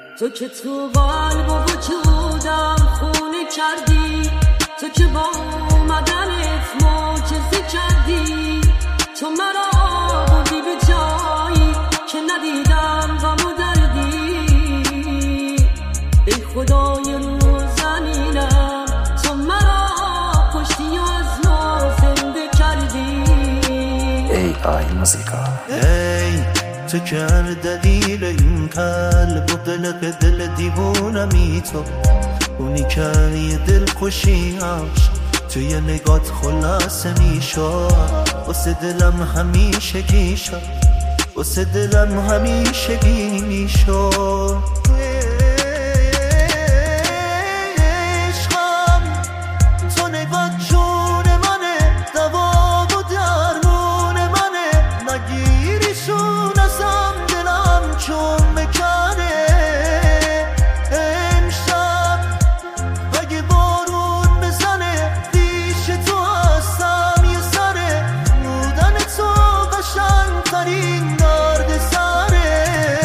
تو که تو قلب و وجودم خونه کردی، تو که با اومدنت معجزه کردی، تو مرا بودی به جایی که ندیدم غم و دردی. ای خدای رو زمینم تو مرا کشتی و از نو زنده کردی. ای آی موزیکا، ای تو که هر دلیل این قلب و قلق دل دیوونمی، تو اونی که یه دل خوشیاش توی نگات خلاصه میشد. واسه دلم همیشه گی شد، واسه دلم همیشه گی میشد. عشقم تو نگات جون منه، دوا و درمون منه، نگیریشون ازم دلم چون مکنه. امشب اگه بارون بزنه پیش تو هستم یه سره، بودن تو قشنگ‌ترین درد سره.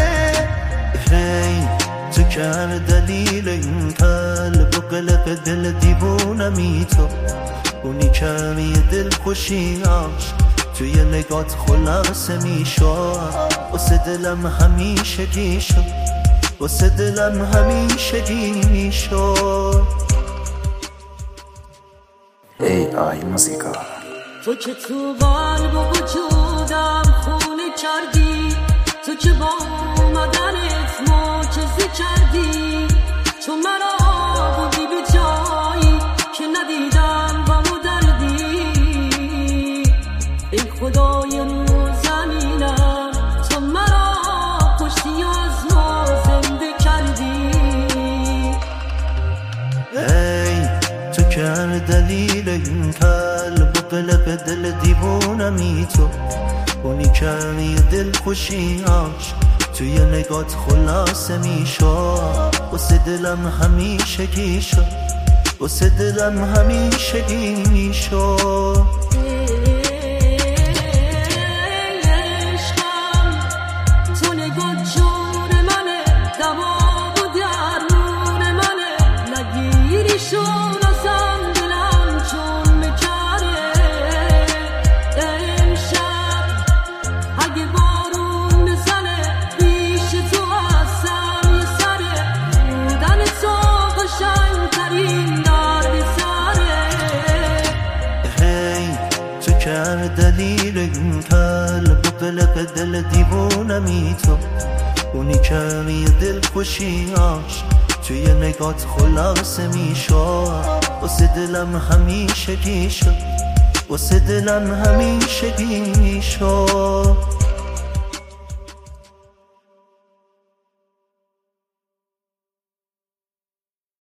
هی تو که هر دلیل این قلب و قلق دل دیوونمی، تو اونی که یه دل خوشیاش توی نگات خلاصه میشد. واسه دلم همیشه گی شد، واسه دلم همیشه گی میشد. ای آی موزیکا، تو که تو قلب و وجودم خونه کردی، تو که با اومدنت معجزه کردی، تو مرا بودی به جایی که ندیدم غم و دردی. ای خدای رو زمینم تو مرا کشتی و از نو زنده کردی. ای تو که هر دلیل این قلب و قلق دل دیوونمی، تو اونی که یه دل خوشیاش توی نگات خلاصه میشد. واسه دلم همیشه گی شد، واسه دلم همیشه گی میشد. عشقم تو نگات جون منه، دوا و درمون منه، نگیریشون ازم دلم چون مکنه. امشب اگه بارون بزنه پیش تو هستم یه سره، بودن تو قشنگ‌ترین درد سره. هی تو که هر دلیل این قلب و قلق دل دیوونمی، تو اونی که یه دل خوشیاش توی نگات خلاصه میشد. واسه دلم همیشه گی شد، واسه دلم همیشه گی میشد.